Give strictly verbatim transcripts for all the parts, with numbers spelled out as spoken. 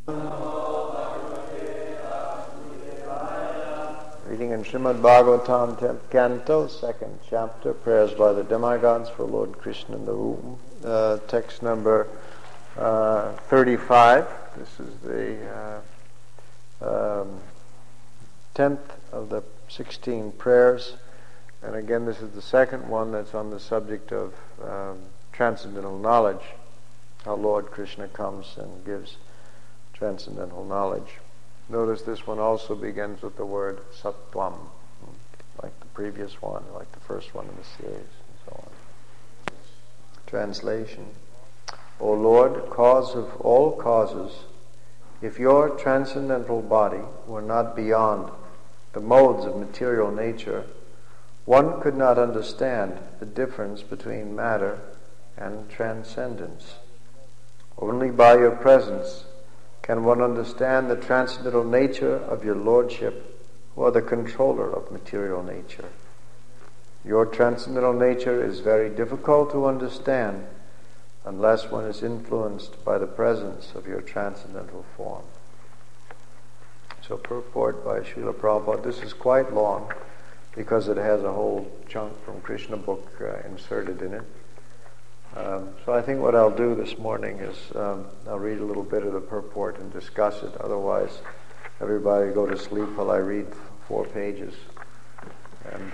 Reading in Srimad Bhagavatam, tenth canto, second chapter, prayers by the demigods for Lord Krishna in the womb. Uh, text number uh, thirty-five. This is the uh, um, tenth of the sixteen prayers. And again, this is the second one that's on the subject of um, transcendental knowledge, how Lord Krishna comes and gives transcendental knowledge. Notice this one also begins with the word sattvam, like the previous one, like the first one in the series, and so on. Translation. O Lord, cause of all causes, if your transcendental body were not beyond the modes of material nature, one could not understand the difference between matter and transcendence. Only by your presence can one understand the transcendental nature of your Lordship, who are the controller of material nature. Your transcendental nature is very difficult to understand unless one is influenced by the presence of your transcendental form. So purport by Srila Prabhupada. This is quite long because it has a whole chunk from Krishna book uh, inserted in it. Um, so I think what I'll do this morning is um, I'll read a little bit of the purport and discuss it. Otherwise, everybody go to sleep while I read four pages. And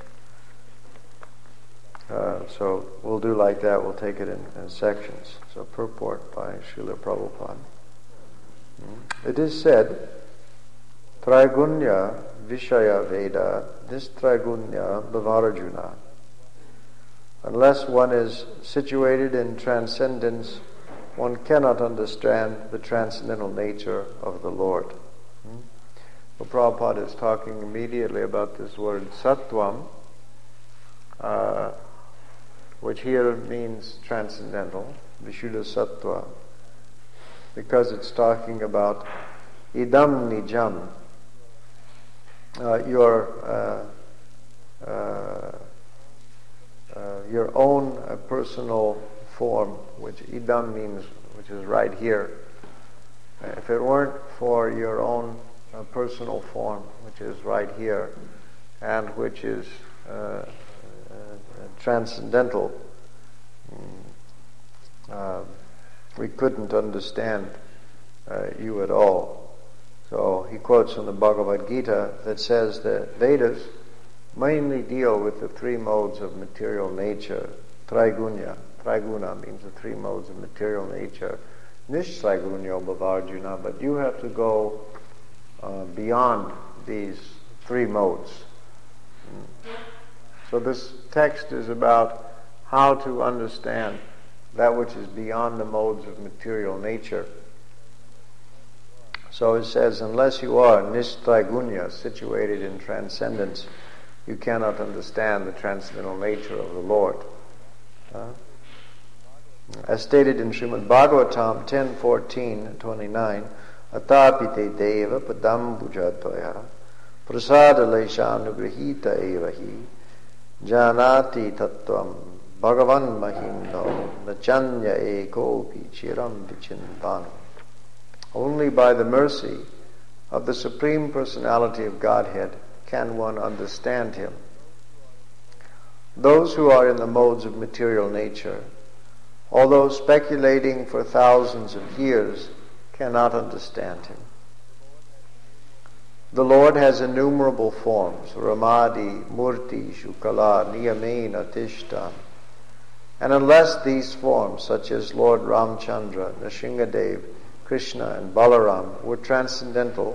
uh, uh, so we'll do like that. We'll take it in, in sections. So purport by Srila Prabhupada. Hmm. It is said, Traigunya Vishaya Veda, this Traigunya Bhavarajuna. Unless one is situated in transcendence, one cannot understand the transcendental nature of the Lord. Hmm? Well, Prabhupada is talking immediately about this word sattvam, uh, which here means transcendental, Vishuddha Sattva, because it's talking about idam nijam, uh, your uh, uh, Uh, your own uh, personal form, which idam means, which is right here. Uh, if it weren't for your own uh, personal form, which is right here, and which is uh, uh, transcendental, uh, we couldn't understand uh, you at all. So he quotes from the Bhagavad Gita that says that Vedas mainly deal with the three modes of material nature. Traigunya. Traiguna means the three modes of material nature. Nishtraigunya bhavarjuna, but you have to go uh, beyond these three modes. So this text is about how to understand that which is beyond the modes of material nature. So it says, unless you are nishtraigunya, situated in transcendence, you cannot understand the transcendental nature of the Lord. Uh, as stated in Srimad Bhagavatam ten fourteen twenty-nine, Atapite deva padam bhujadvaya prasada leshanugrihita evahi janati tattvam bhagavan mahimno nachanya ekopi chiram vichintano. Only by the mercy of the Supreme Personality of Godhead can one understand him. Those who are in the modes of material nature, although speculating for thousands of years, cannot understand him. The Lord has innumerable forms, Ramadi, Murti, Shukala, Niyamena, Tishtan. And unless these forms, such as Lord Ramchandra, Nrsingadev, Krishna, and Balaram, were transcendental,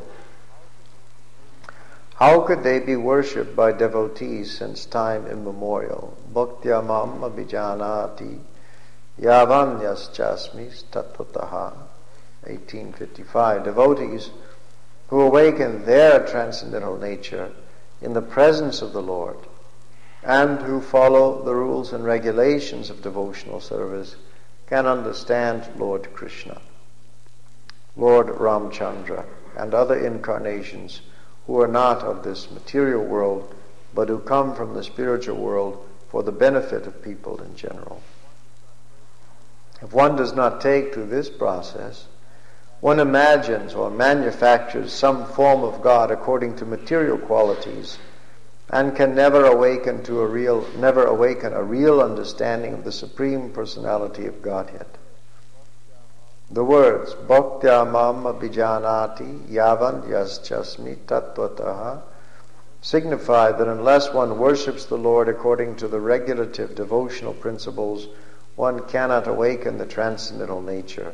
how could they be worshipped by devotees since time immemorial? Bhaktyamam abhijanati yavanyaschasmis tattvataha. eighteen fifty-five. Devotees who awaken their transcendental nature in the presence of the Lord and who follow the rules and regulations of devotional service can understand Lord Krishna, Lord Ramchandra, and other incarnations who are not of this material world, but who come from the spiritual world for the benefit of people in general. If one does not take to this process, One imagines or manufactures some form of God according to material qualities and can never awaken to a real, never awaken a real understanding of the Supreme Personality of Godhead. The words Bhaktya mam abhijanati yavan yaschasmi tattvataha signify that unless one worships the Lord according to the regulative devotional principles, one cannot awaken the transcendental nature.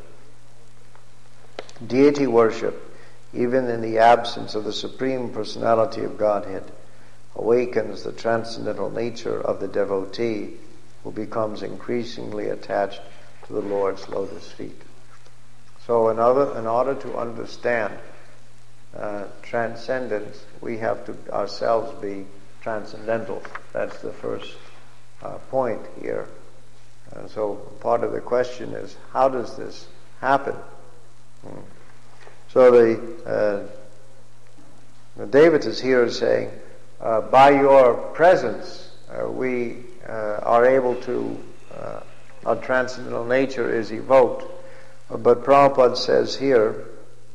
Deity worship, even in the absence of the Supreme Personality of Godhead, awakens the transcendental nature of the devotee who becomes increasingly attached to the Lord's lotus feet. So in order, in order to understand uh, transcendence, we have to ourselves be transcendental. That's the first uh, point here. Uh, so part of the question is, how does this happen? Hmm. So the uh, David is here saying, uh, by your presence, uh, we uh, are able to, uh, our transcendental nature is evoked. But Prabhupada says here,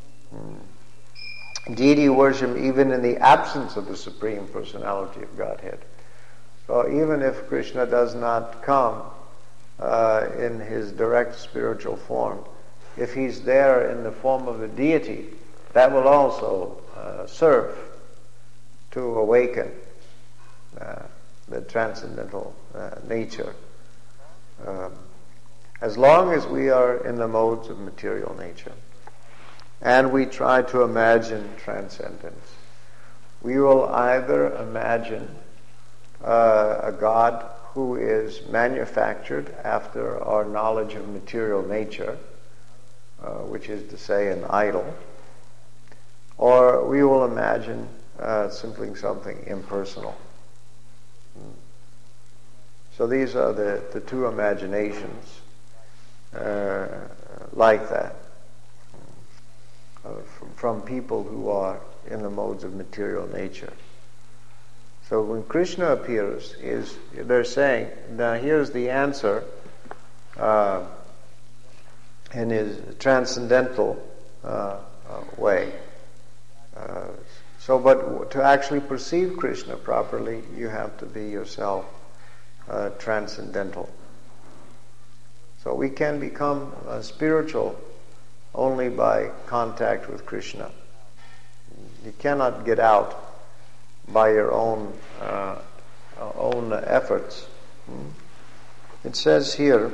deity worship even in the absence of the Supreme Personality of Godhead. So even if Krishna does not come uh, in his direct spiritual form, if he's there in the form of the deity, that will also uh, serve to awaken uh, the transcendental uh, nature. Um, as long as we are in the modes of material nature and we try to imagine transcendence, we will either imagine uh, a God who is manufactured after our knowledge of material nature, Uh, which is to say an idol, or we will imagine uh, simply something impersonal. So these are the, the two imaginations uh, like that uh, from, from people who are in the modes of material nature. So when Krishna appears, is they're saying, now here's the answer uh, in his transcendental uh, uh, way. Uh, so, but to actually perceive Krishna properly, you have to be yourself uh, transcendental. So we can become uh, spiritual only by contact with Krishna. You cannot get out by your own uh, own efforts. It says here,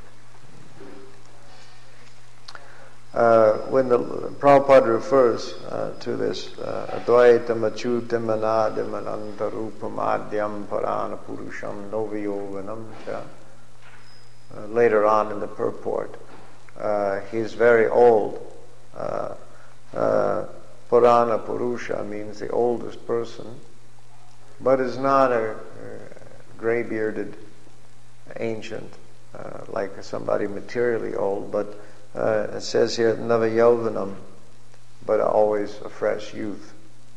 Uh, when the Prabhupada refers uh, to this Advaitam Achyutam Anadam Anantarupam Adyam Parana Purusham Novayovanam cha, uh, later on in the purport, uh, he's very old. Uh, uh, Purana Purusha means the oldest person, but is not a, a gray-bearded ancient, uh, like somebody materially old, but Uh, it says here, Navayovanam, but always a fresh youth.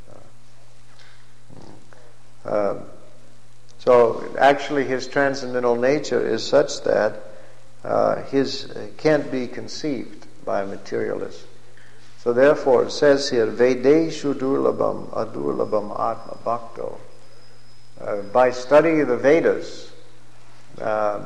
Uh, uh, so actually his transcendental nature is such that uh, his uh, can't be conceived by a materialist. So therefore it says here, Vedeshu durlabam adurlabam atma bhakto. Uh, by study of the Vedas, uh,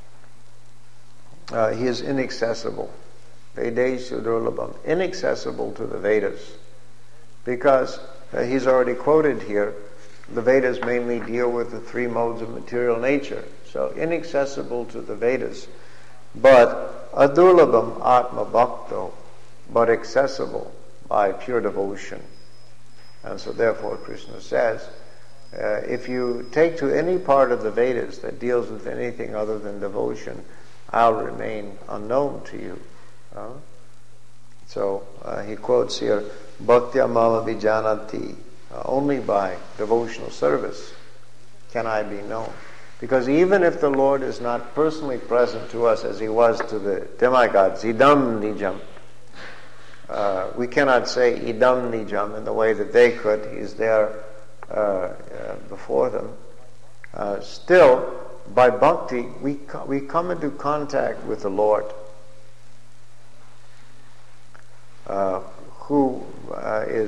uh, he is inaccessible. Vedeshu durlabam, inaccessible to the Vedas, because uh, he's already quoted here, the Vedas mainly deal with the three modes of material nature, so inaccessible to the Vedas, but adurlabam atma bhakto, but accessible by pure devotion. And so therefore Krishna says, uh, if you take to any part of the Vedas that deals with anything other than devotion, I'll remain unknown to you. Uh, so uh, he quotes here, Bhaktya mama vijanati, uh, only by devotional service can I be known. Because even if the Lord is not personally present to us as he was to the demigods, idam nijam, uh, we cannot say idam nijam in the way that they could. He's there uh, uh, before them. Uh, still, by bhakti, we, co- we come into contact with the Lord.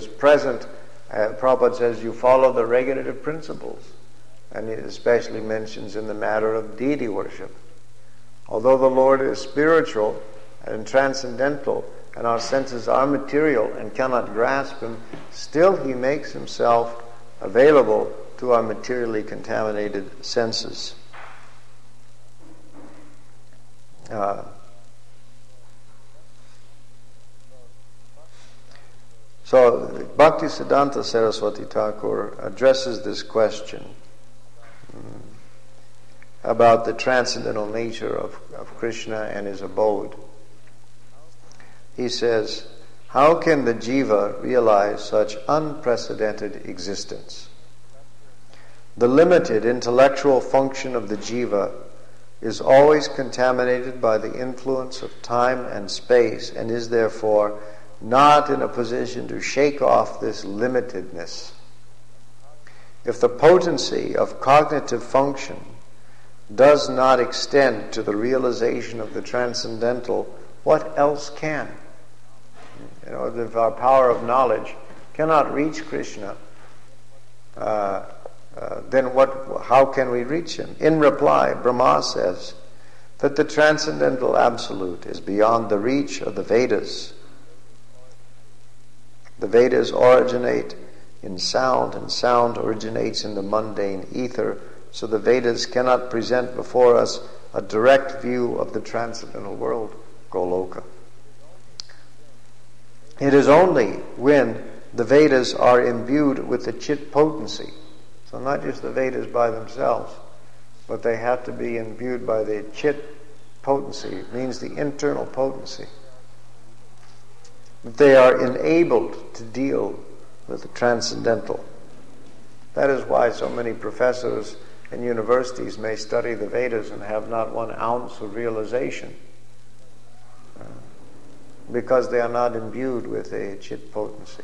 is present, uh, Prabhupada says you follow the regulative principles. And it especially mentions in the matter of deity worship. Although the Lord is spiritual and transcendental, and our senses are material and cannot grasp Him, still He makes Himself available to our materially contaminated senses. Uh, so, Bhaktisiddhanta Saraswati Thakur addresses this question about the transcendental nature of, of Krishna and His abode. He says, how can the jiva realize such unprecedented existence? The limited intellectual function of the jiva is always contaminated by the influence of time and space and is therefore not in a position to shake off this limitedness. If the potency of cognitive function does not extend to the realization of the transcendental, what else can? You know, if our power of knowledge cannot reach Krishna, uh, uh, then what? How can we reach Him? In reply, Brahma says that the transcendental absolute is beyond the reach of the Vedas. The Vedas originate in sound, and sound originates in the mundane ether, so the Vedas cannot present before us a direct view of the transcendental world, Goloka. It is only when the Vedas are imbued with the Chit potency, so not just the Vedas by themselves, but they have to be imbued by the Chit potency. It means the internal potency. That they are enabled to deal with the transcendental. That is why so many professors in universities may study the Vedas and have not one ounce of realization, uh, because they are not imbued with a Chit potency.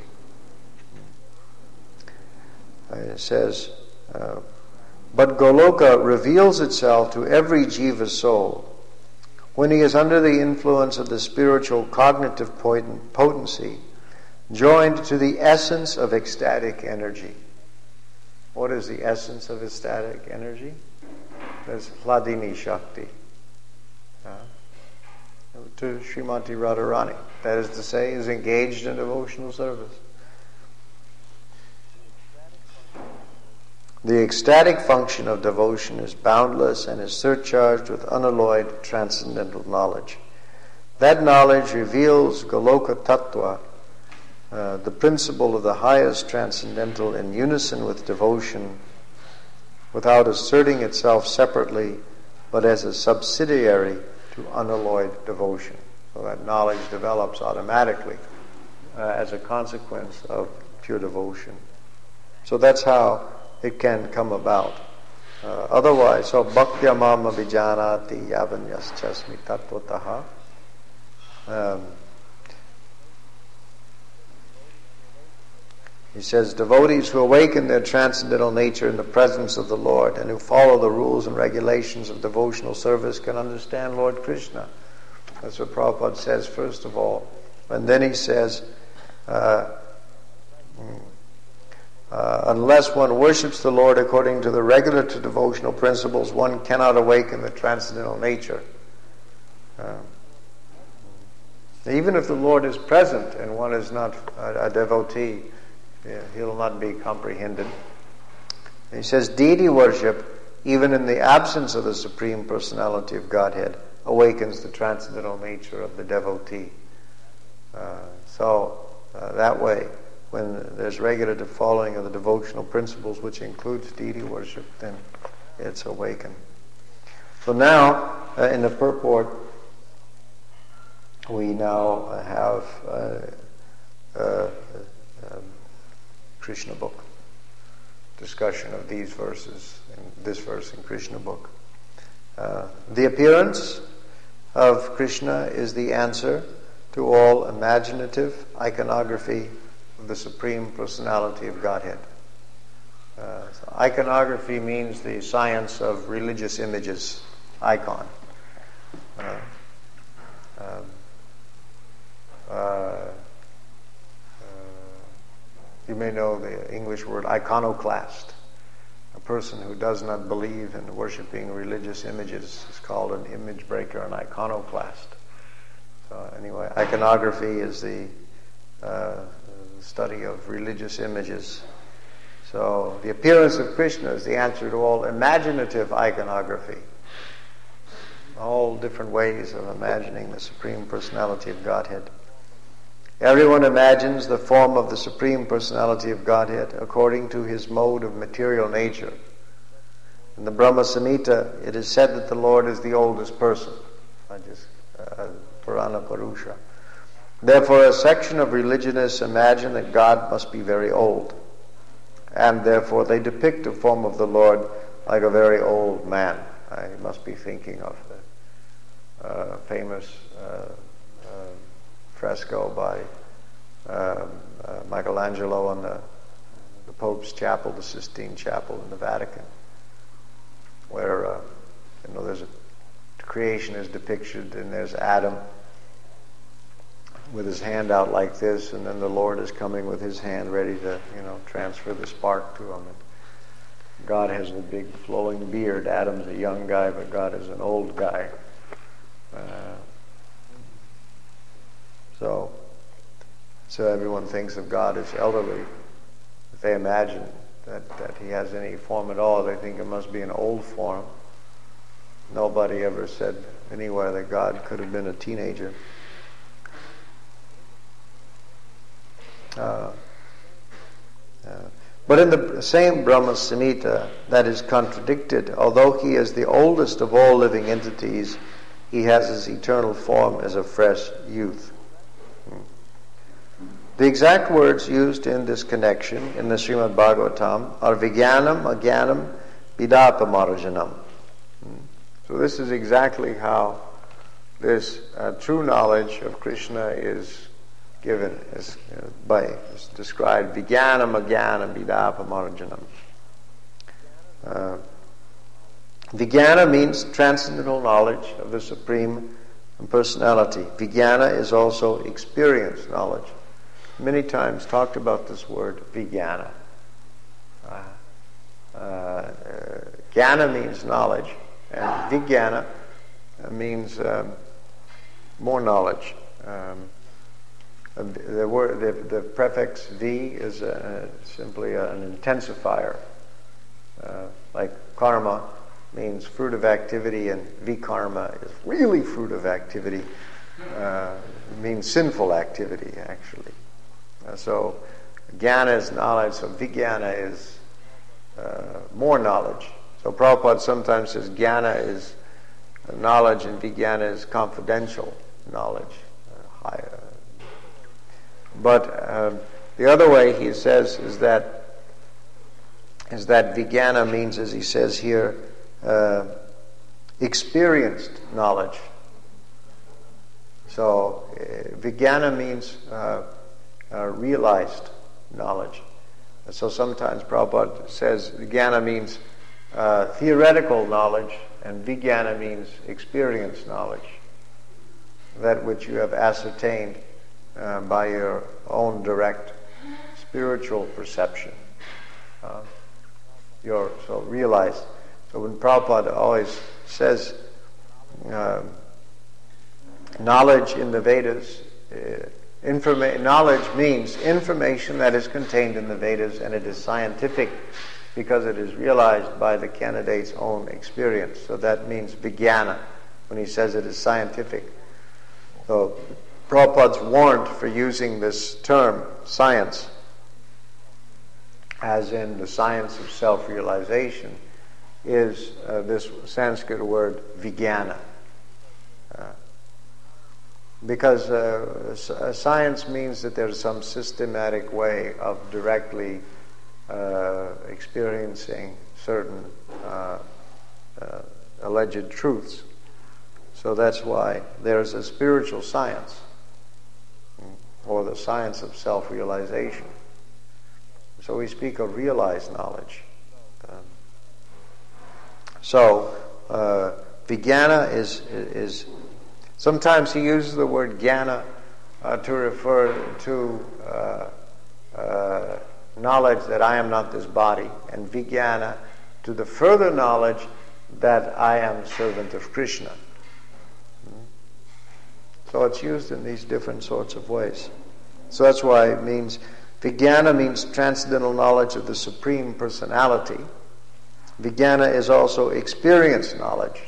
Uh, it says, uh, but Goloka reveals itself to every jiva's soul when he is under the influence of the spiritual cognitive potency, joined to the essence of ecstatic energy. What is the essence of ecstatic energy? That's Hladini Shakti. Uh, to Srimati Radharani. That is to say, is engaged in devotional service. The ecstatic function of devotion is boundless and is surcharged with unalloyed transcendental knowledge. That knowledge reveals Goloka Tattva, Uh, the principle of the highest transcendental in unison with devotion, without asserting itself separately, but as a subsidiary to unalloyed devotion. So that knowledge develops automatically uh, as a consequence of pure devotion. So that's how it can come about. Uh, otherwise, so bhaktya mama vijanati yavanyaschasmi tattvataha. Um, He says, devotees who awaken their transcendental nature in the presence of the Lord and who follow the rules and regulations of devotional service can understand Lord Krishna. That's what Prabhupada says first of all. And then he says, uh, uh, unless one worships the Lord according to the regular to devotional principles, one cannot awaken the transcendental nature. Uh, even if the Lord is present and one is not a, a devotee, yeah, he'll not be comprehended. He says, deity worship, even in the absence of the Supreme Personality of Godhead, awakens the transcendental nature of the devotee. Uh, so, uh, that way, when there's regular following of the devotional principles, which includes deity worship, then it's awakened. So now, uh, in the purport, we now have uh, uh, uh, Krishna book. Discussion of these verses, in this verse in Krishna book. Uh, the appearance of Krishna is the answer to all imaginative iconography of the Supreme Personality of Godhead. Uh, so iconography means the science of religious images, icon. Uh, um, uh, You may know the English word iconoclast. A person who does not believe in worshiping religious images is called an image breaker, an iconoclast. So anyway, iconography is the uh, study of religious images. So the appearance of Krishna is the answer to all imaginative iconography. All different ways of imagining the Supreme Personality of Godhead. Everyone imagines the form of the Supreme Personality of Godhead according to his mode of material nature. In the Brahma Samhita, it is said that the Lord is the oldest person. I just, uh, Purana Purusha. Therefore, a section of religionists imagine that God must be very old. And therefore, they depict the form of the Lord like a very old man. I must be thinking of the uh, famous uh, uh, fresco by uh, uh, Michelangelo on the, the Pope's Chapel, the Sistine Chapel in the Vatican, where uh, you know there's a creation is depicted, and there's Adam with his hand out like this, and then the Lord is coming with his hand ready to you know transfer the spark to him. And God has the big flowing beard. Adam's a young guy, but God is an old guy. Uh, so, so everyone thinks of God as elderly. If they imagine that, that he has any form at all, they think it must be an old form. Nobody ever said anywhere that God could have been a teenager. Uh, uh, but in the same Brahma Samhita, that is contradicted. Although he is the oldest of all living entities, he has his eternal form as a fresh youth. The exact words used in this connection in the Srimad Bhagavatam are Vijnanam, Ajnanam, Vidapamarajanam. So this is exactly how this uh, true knowledge of Krishna is given, is uh, by is described. Vijnanam, Ajnanam, Vidapamarajanam. Uh, Vijnana means transcendental knowledge of the Supreme Personality. Vijnana is also experience knowledge. Many times talked about this word, vijnana. Uh, uh, jnana means knowledge, and vijnana means um, more knowledge. Um, the word, the, the prefix v is uh, simply an intensifier, uh, like karma means fruit of activity, and vikarma is really fruit of activity. Uh, means sinful activity, actually. Uh, so, jnana is knowledge, so vijnana is uh, more knowledge. So Prabhupada sometimes says jnana is knowledge and vijnana is confidential knowledge. Uh, higher. But um, the other way he says is that is that vijnana means, as he says here, uh, experienced knowledge. So uh, vijnana means uh, uh, realized knowledge. And so sometimes Prabhupada says vijnana means uh, theoretical knowledge, and vijnana means experienced knowledge. That which you have ascertained uh, by your own direct spiritual perception. Uh, your so realized. So when Prabhupada always says uh, knowledge in the Vedas, uh, informa- knowledge means information that is contained in the Vedas, and it is scientific because it is realized by the candidate's own experience. So that means vijnana when he says it is scientific. So Prabhupada's warned for using this term, science, as in the science of self-realization, is uh, this Sanskrit word vijnana. Uh, because uh, science means that there's some systematic way of directly uh, experiencing certain uh, uh, alleged truths. So that's why there's a spiritual science, or the science of self-realization. So we speak of realized knowledge. Um, so uh, vijnana is is sometimes he uses the word jnana uh, to refer to uh, uh, knowledge that I am not this body, and vijnana to the further knowledge that I am servant of Krishna. So it's used in these different sorts of ways. So that's why it means, vijnana means transcendental knowledge of the Supreme Personality. Vijnana is also experience knowledge.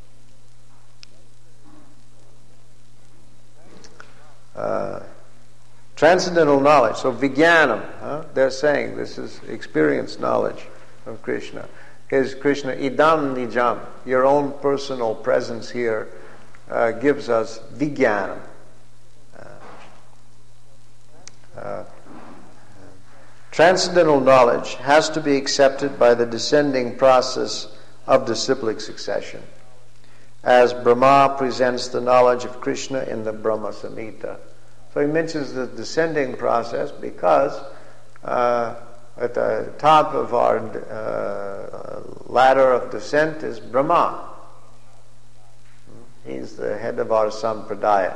Uh, transcendental knowledge. So vijnanam, huh? They're saying this is experience knowledge of Krishna. Is Krishna idam nijam, your own personal presence here uh, gives us vijnanam. Uh, uh, transcendental knowledge has to be accepted by the descending process of disciplic succession, as Brahma presents the knowledge of Krishna in the Brahma Samhita. So he mentions the descending process because uh, at the top of our uh, ladder of descent is Brahma. He's the head of our sampradaya.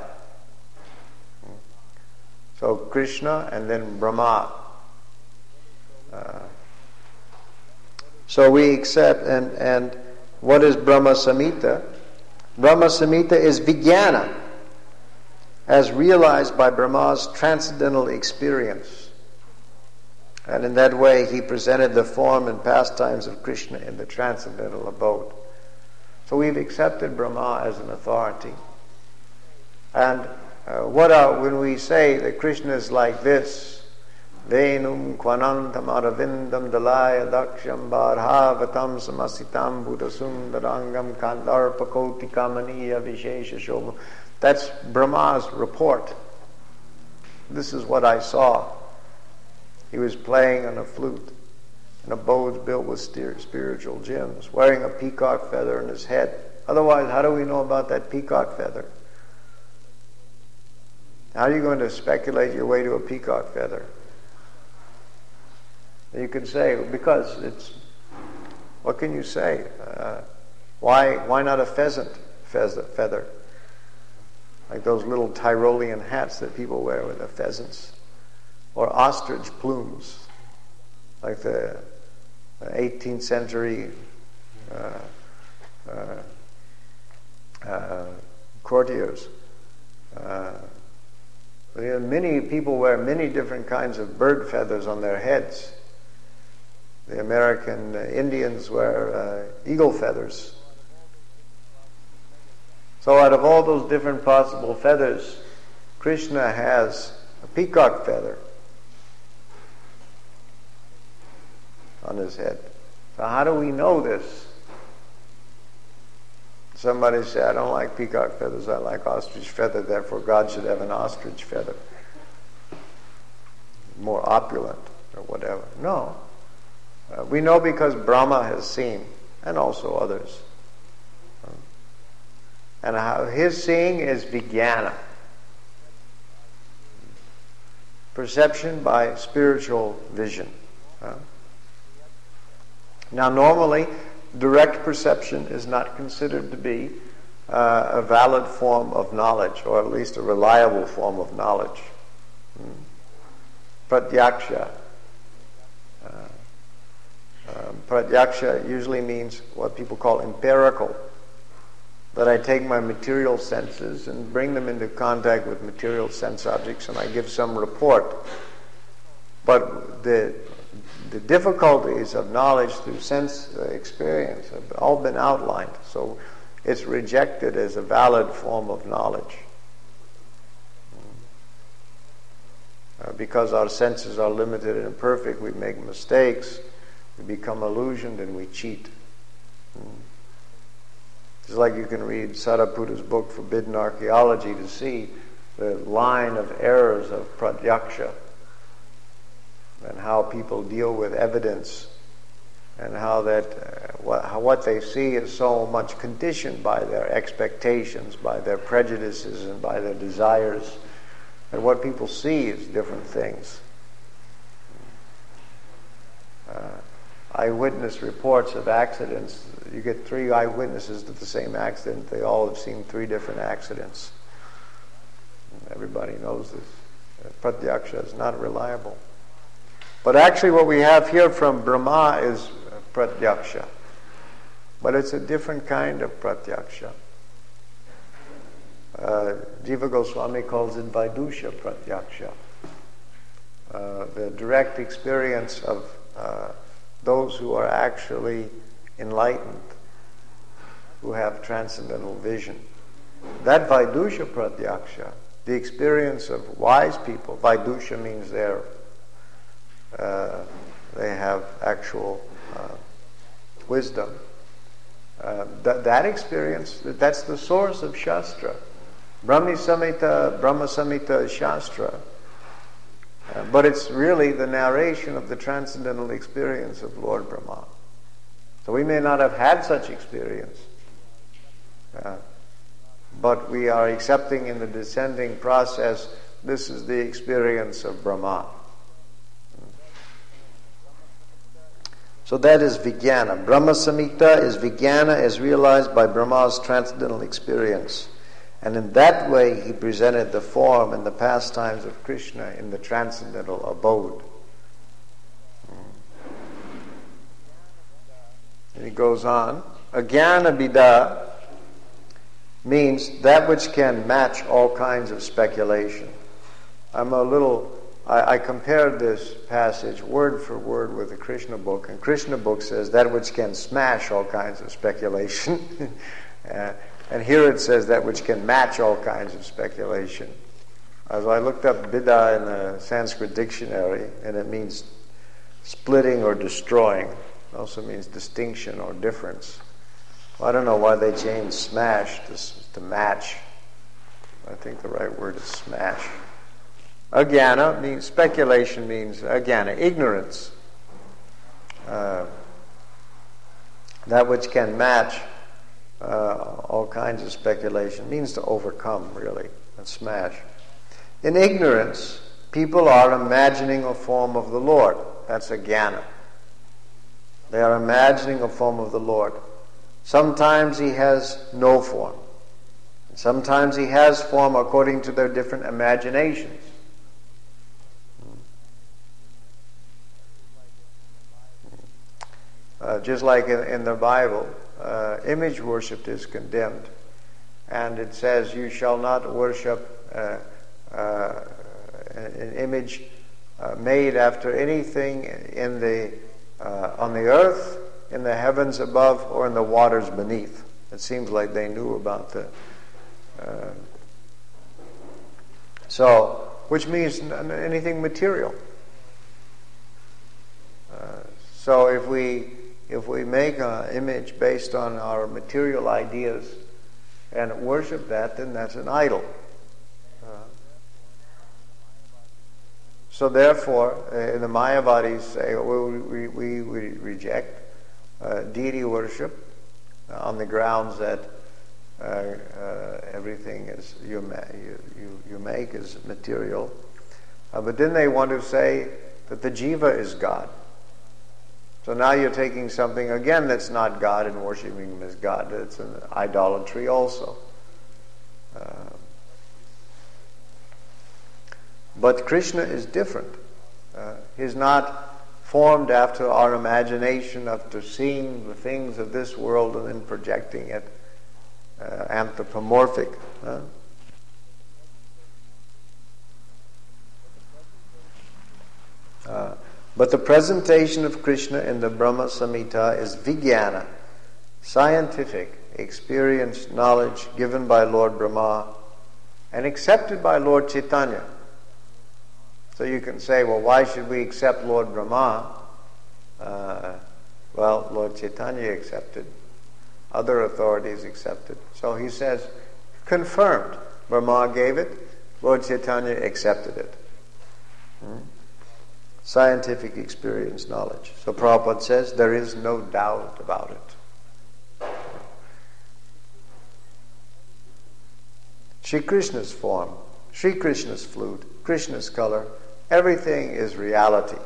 So Krishna and then Brahma. Uh, so we accept, and, and what is Brahma Samhita? Brahma Samhita is vijnana, as realized by Brahma's transcendental experience. And in that way, he presented the form and pastimes of Krishna in the transcendental abode. So we've accepted Brahma as an authority. And uh, what are, when we say that Krishna is like this, Venum kvanantam aravindam dalaya daksham barhavatam samasitam buddhasundarangam kandarpakoti kamaniya vishesha shobha. That's Brahma's report. This is what I saw. He was playing on a flute in abodes built with spiritual gems, wearing a peacock feather in his head. Otherwise, how do we know about that peacock feather? How are you going to speculate your way to a peacock feather? You could say, because it's, what can you say? Uh, why, why not a pheasant feather? Like those little Tyrolean hats that people wear with the pheasants. Or ostrich plumes, like the eighteenth century uh, uh, uh, courtiers. Uh, many people wear many different kinds of bird feathers on their heads. The American uh, Indians wear uh, eagle feathers. So out of all those different possible feathers, Krishna has a peacock feather on his head. So how do we know this? Somebody said, I don't like peacock feathers, I like ostrich feather, therefore God should have an ostrich feather. More opulent or whatever. No. Uh, we know because Brahma has seen, and also others. And how his seeing is vijnana. Perception by spiritual vision. Uh, Now, normally, direct perception is not considered to be uh, a valid form of knowledge, or at least a reliable form of knowledge. Hmm. Pratyaksha. Uh, uh, pratyaksha usually means what people call empirical, that I take my material senses and bring them into contact with material sense objects, and I give some report. But the The difficulties of knowledge through sense experience have all been outlined, so it's rejected as a valid form of knowledge. Uh, because our senses are limited and imperfect, we make mistakes, we become illusioned, and we cheat. Just like you can read Saraputta's book, Forbidden Archaeology, to see the line of errors of pratyaksha, and how people deal with evidence, and how that uh, what, how what they see is so much conditioned by their expectations, by their prejudices, and by their desires, and what people see is different things. Uh, eyewitness reports of accidents, you get three eyewitnesses to the same accident, they all have seen three different accidents. And everybody knows this. Pratyaksha is not reliable. But actually what we have here from Brahma is pratyaksha. But it's a different kind of pratyaksha. Uh, Jiva Goswami calls it Vaidusha pratyaksha. Uh, the direct experience of uh, those who are actually enlightened, who have transcendental vision. That Vaidusha pratyaksha, the experience of wise people, Vaidusha means they're, uh, they have actual uh, wisdom. Uh, that, that experience, that's the source of Shastra. Brahmi Samhita, Brahma Samhita is Shastra. Uh, but it's really the narration of the transcendental experience of Lord Brahma. So we may not have had such experience, uh, but we are accepting in the descending process, this is the experience of Brahma. So that is Vijnana. Brahma Samhita is Vijnana as realized by Brahma's transcendental experience. And in that way he presented the form and the pastimes of Krishna in the transcendental abode. And he goes on. Ajnana Bida means that which can match all kinds of speculation. I'm a little... I, I compared this passage word for word with the Krishna book, and Krishna book says that which can smash all kinds of speculation. uh, and here it says that which can match all kinds of speculation. As I looked up Bida in the Sanskrit dictionary, and it means splitting or destroying. It also means distinction or difference. Well, I don't know why they changed smash to, to match. I think the right word is smash. Ajnana means, speculation means ajnana, ignorance. Uh, that which can match uh, all kinds of speculation means to overcome, really, and smash. In ignorance, people are imagining a form of the Lord. That's ajnana. They are imagining a form of the Lord. Sometimes he has no form. Sometimes he has form according to their different imaginations. Uh, just like in, in the Bible, uh, image worship is condemned. And it says, you shall not worship uh, uh, an image uh, made after anything in the uh, on the earth, in the heavens above, or in the waters beneath. It seems like they knew about the... Uh, so, which means anything material. Uh, so if we... If we make an image based on our material ideas and worship that, then that's an idol. Uh, so therefore, uh, the Mayavadis say, well, we, we, we reject uh, deity worship on the grounds that uh, uh, everything is you, ma- you, you, you make is material. Uh, but then they want to say that the jiva is God. So now you're taking something, again, that's not God and worshiping him as God. It's an idolatry also. Uh, but Krishna is different. Uh, he's not formed after our imagination, after seeing the things of this world and then projecting it uh, anthropomorphic. Huh? Uh, But the presentation of Krishna in the Brahma Samhita is Vijnana, scientific, experienced knowledge given by Lord Brahma and accepted by Lord Chaitanya. So you can say, well, why should we accept Lord Brahma? Uh, well, Lord Chaitanya accepted. Other authorities accepted. So he says, confirmed. Brahma gave it, Lord Chaitanya accepted it. Hmm? Scientific experience knowledge. So Prabhupada says there is no doubt about it. Shri Krishna's form, Shri Krishna's flute, Krishna's color, everything is reality.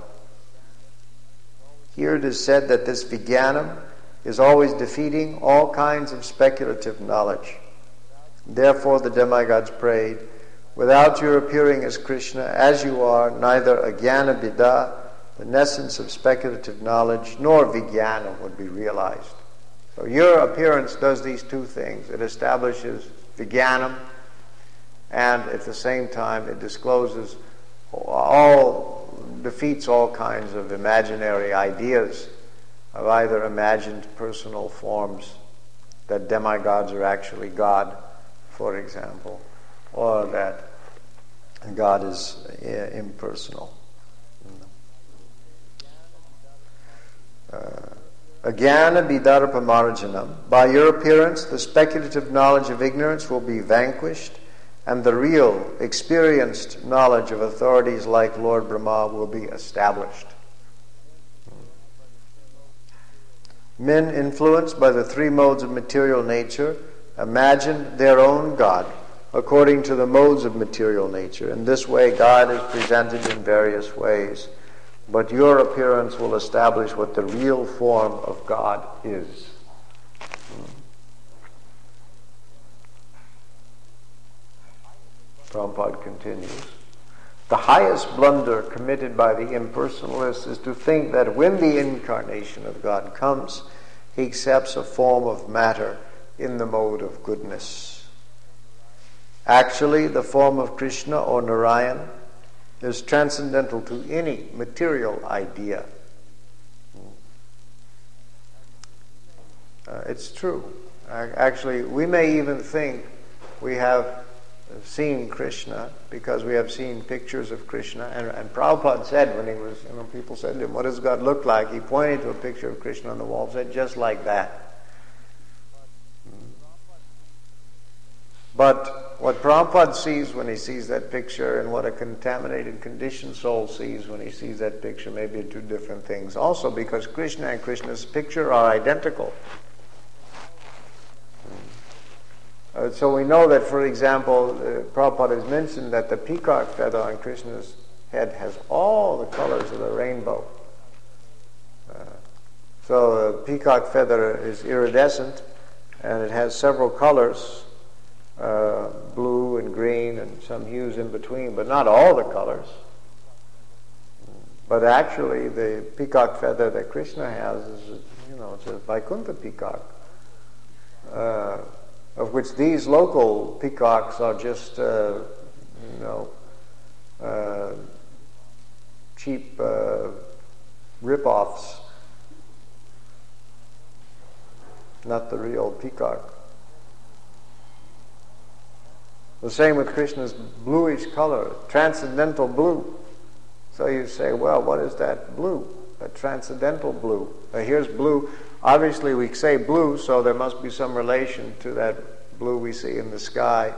Here it is said that this Vijnanam is always defeating all kinds of speculative knowledge. Therefore the demigods prayed, without your appearing as Krishna, as you are, neither Ajnana Bida, the essence of speculative knowledge, nor vijnana would be realized. So your appearance does these two things. It establishes vijnanam, and at the same time it discloses all, defeats all kinds of imaginary ideas of either imagined personal forms, that demigods are actually God, for example, or that God is uh, impersonal. Uh, Ajnana vidarpa marjanam. By your appearance, the speculative knowledge of ignorance will be vanquished, and the real, experienced knowledge of authorities like Lord Brahma will be established. Men influenced by the three modes of material nature imagine their own God according to the modes of material nature. In this way, God is presented in various ways, but your appearance will establish what the real form of God is. Prabhupada continues. The highest blunder committed by the impersonalist is to think that when the incarnation of God comes, he accepts a form of matter in the mode of goodness. Actually, the form of Krishna or Narayan is transcendental to any material idea. Uh, it's true. Actually, we may even think we have seen Krishna because we have seen pictures of Krishna. And, and Prabhupada said when he was, you know, people said to him, what does God look like? He pointed to a picture of Krishna on the wall and said, just like that. But what Prabhupada sees when he sees that picture and what a contaminated, conditioned soul sees when he sees that picture may be two different things. Also because Krishna and Krishna's picture are identical. Uh, so we know that, for example, uh, Prabhupada has mentioned that the peacock feather on Krishna's head has all the colors of the rainbow. Uh, so the peacock feather is iridescent, and it has several colors, uh, blue and green and some hues in between, but not all the colors. But actually, the peacock feather that Krishna has is, you know, it's a Vaikuntha peacock. Uh, of which these local peacocks are just, uh, you know, uh, cheap uh, rip-offs, not the real peacock. The same with Krishna's bluish color, transcendental blue. So you say, well, what is that blue? A transcendental blue. Now here's blue. Obviously we say blue, so there must be some relation to that blue we see in the sky.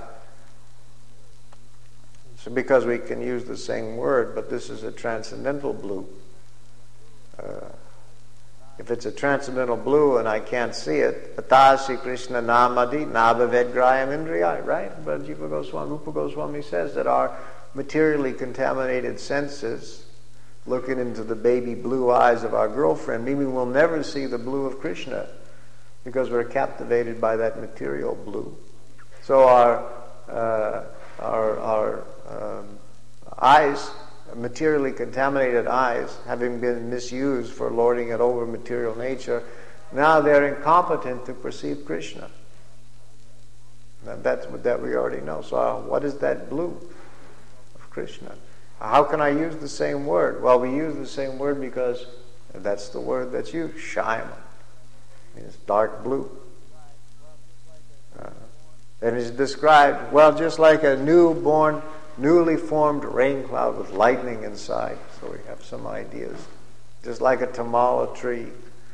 So because we can use the same word, but this is a transcendental blue. Uh, if it's a transcendental blue and I can't see it, Atasi Krishna Namadi Nabhavedgrayam Indriya, right? But Jiva Goswami, Rupa Goswami says that our materially contaminated senses, looking into the baby blue eyes of our girlfriend, meaning we'll never see the blue of Krishna because we're captivated by that material blue. So our uh, our, our um, eyes, materially contaminated eyes, having been misused for lording it over material nature, now they're incompetent to perceive Krishna. Now that's what that we already know. So uh, what is that blue of Krishna? How can I use the same word? Well, we use the same word because that's the word that's used. Shyama means dark blue. Uh, and it's described, well, just like a newborn, newly formed rain cloud with lightning inside. So we have some ideas. Just like a tamala tree,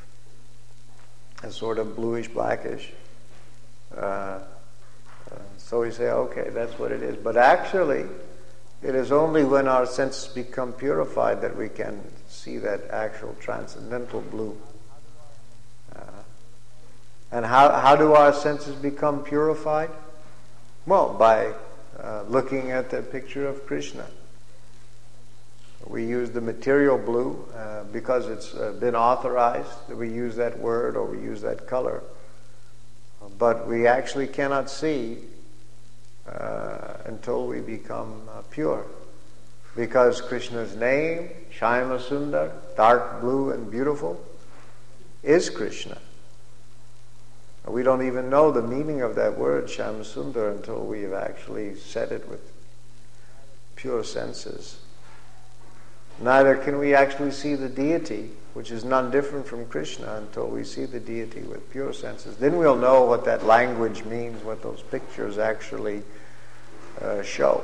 a sort of bluish, blackish. Uh, uh, so we say, okay, that's what it is. But actually, it is only when our senses become purified that we can see that actual transcendental blue. Uh, and how, how do our senses become purified? Well, by uh, looking at the picture of Krishna. We use the material blue uh, because it's uh, been authorized that we use that word or we use that color. But we actually cannot see Uh, until we become uh, pure because Krishna's name, Shyama Sundar, dark blue and beautiful, is Krishna. We don't even know the meaning of that word, Shyama Sundar, until we have actually said it with pure senses. Neither can we actually see the deity, which is none different from Krishna, until we see the deity with pure senses. Then we'll know what that language means, what those pictures actually uh, show.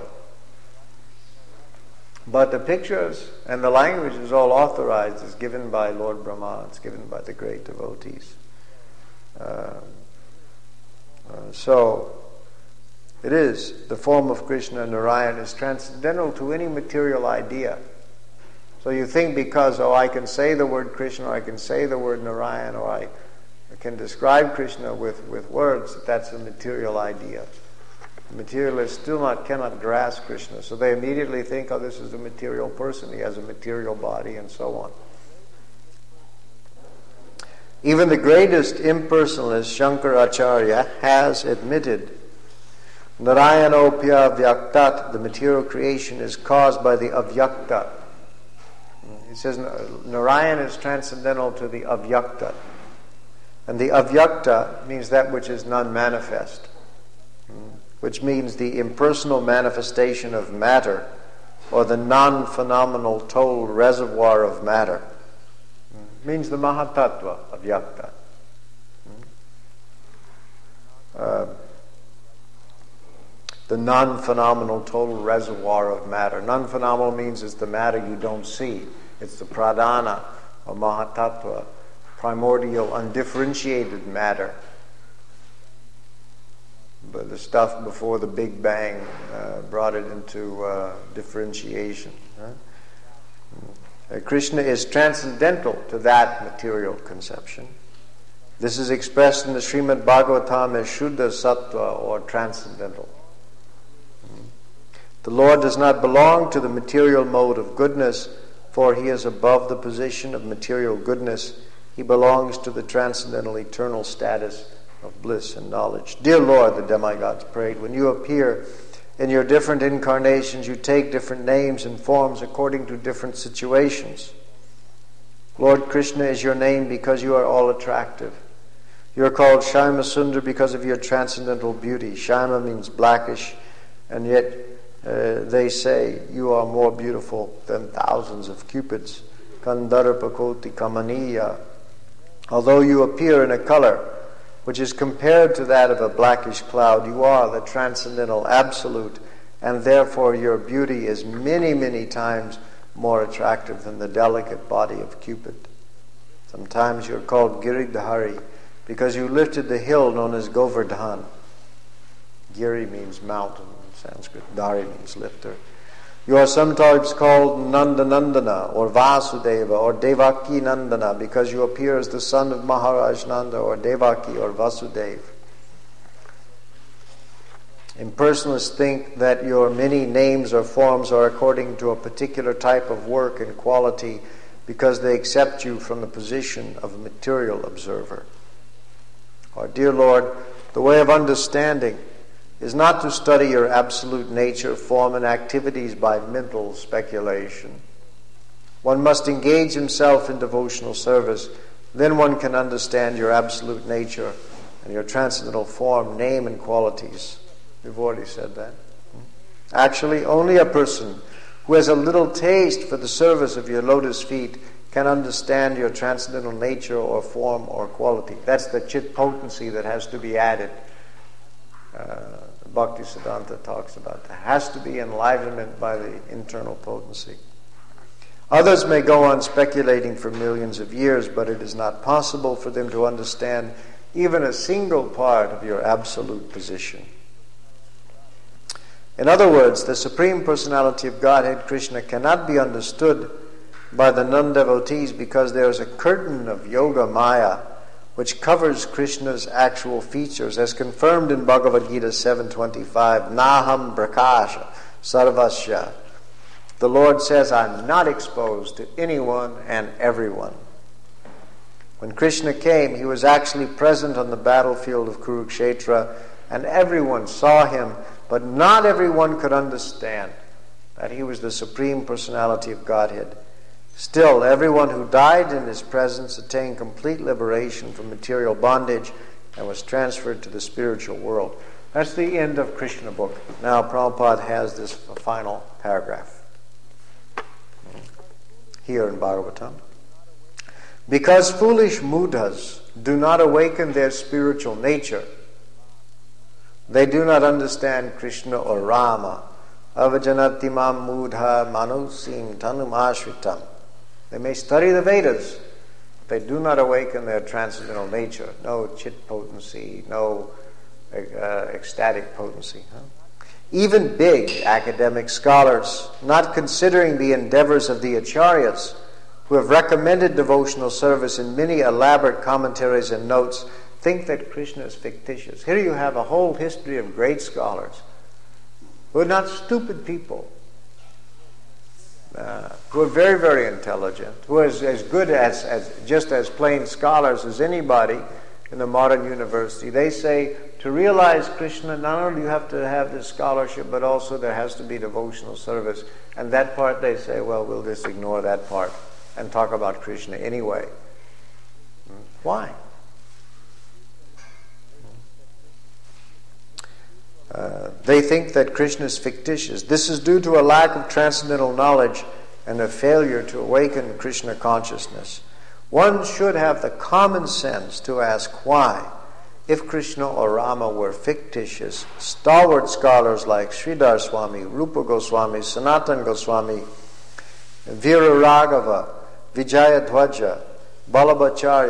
But the pictures and the language is all authorized, is given by Lord Brahma, it's given by the great devotees. Uh, uh, so, it is, the form of Krishna, Narayan, is transcendental to any material idea. So you think because, oh, I can say the word Krishna, or I can say the word Narayan, or I can describe Krishna with, with words, that that's a material idea. The materialists still not cannot grasp Krishna, so they immediately think, oh, this is a material person, he has a material body, and so on. Even the greatest impersonalist, Shankaracharya, has admitted Narayanopya Vyaktat, the material creation, is caused by the Avyakta. He says Narayan is transcendental to the Avyakta. And the Avyakta means that which is non-manifest, which means the impersonal manifestation of matter, or the non-phenomenal total reservoir of matter. It means the Mahatattva, Avyakta. Uh, the non-phenomenal total reservoir of matter. Non-phenomenal means it's the matter you don't see. It's the pradhana, or Mahatattva, primordial, undifferentiated matter. But the stuff before the Big Bang uh, brought it into uh, differentiation. Huh? Uh, Krishna is transcendental to that material conception. This is expressed in the Srimad Bhagavatam as Shuddha Sattva, or transcendental. The Lord does not belong to the material mode of goodness, for he is above the position of material goodness. He belongs to the transcendental eternal status of bliss and knowledge. Dear Lord, the demigods prayed, when you appear in your different incarnations, you take different names and forms according to different situations. Lord Krishna is your name because you are all attractive. You are called Shyama Sundar because of your transcendental beauty. Shyama means blackish, and yet uh, they say you are more beautiful than thousands of cupids. Kandarpakoti Kamaniya. Although you appear in a color which is compared to that of a blackish cloud, you are the transcendental absolute, and therefore your beauty is many, many times more attractive than the delicate body of Cupid. Sometimes you're called Giridhari because you lifted the hill known as Govardhan. Giri means mountain in Sanskrit. Dari means lifter. You are sometimes called Nandanandana or Vasudeva or Devaki Nandana because you appear as the son of Maharaj Nanda or Devaki or Vasudeva. Impersonalists think that your many names or forms are according to a particular type of work and quality because they accept you from the position of a material observer. Our dear Lord, the way of understanding is not to study your absolute nature, form, and activities by mental speculation. One must engage himself in devotional service. Then one can understand your absolute nature and your transcendental form, name, and qualities. We've already said that. Actually, only a person who has a little taste for the service of your lotus feet can understand your transcendental nature or form or quality. That's the chit potency that has to be added. Uh, Bhaktisiddhanta talks about that. Has to be enlivenment by the internal potency. Others may go on speculating for millions of years, but it is not possible for them to understand even a single part of your absolute position. In other words, the Supreme Personality of Godhead, Krishna, cannot be understood by the non-devotees because there is a curtain of Yoga Maya which covers Krishna's actual features, as confirmed in Bhagavad Gita seven twenty-five, Naham Prakasha Sarvasya. The Lord says, I'm not exposed to anyone and everyone. When Krishna came, he was actually present on the battlefield of Kurukshetra, and everyone saw him, but not everyone could understand. that he was the Supreme Personality of Godhead. Still, everyone who died in his presence attained complete liberation from material bondage and was transferred to the spiritual world. That's the end of Krishna book. Now Prabhupada has this final paragraph here in Bhagavatam. Because foolish mudhas do not awaken their spiritual nature, they do not understand Krishna or Rama. Avajanatimam mudha manusim tanum ashritam. They may study the Vedas, but they do not awaken their transcendental nature. No chit potency, no uh, ecstatic potency. Huh? Even big academic scholars, not considering the endeavors of the acharyas, who have recommended devotional service in many elaborate commentaries and notes, think that Krishna is fictitious. Here you have a whole history of great scholars who are not stupid people, uh, who are very, very intelligent, who are as, as good as, as just as plain scholars as anybody in the modern university. They say to realize Krishna, not only do you have to have this scholarship, but also there has to be devotional service. And that part they say, well, we'll just ignore that part and talk about Krishna anyway. Why? Uh, they think that Krishna is fictitious. This is due to a lack of transcendental knowledge and a failure to awaken Krishna consciousness. One should have the common sense to ask why, if Krishna or Rama were fictitious, stalwart scholars like Sridhar Swami, Rupa Goswami, Sanatan Goswami, Veera Raghava, Vijayadhwaja, Ballabhacharya,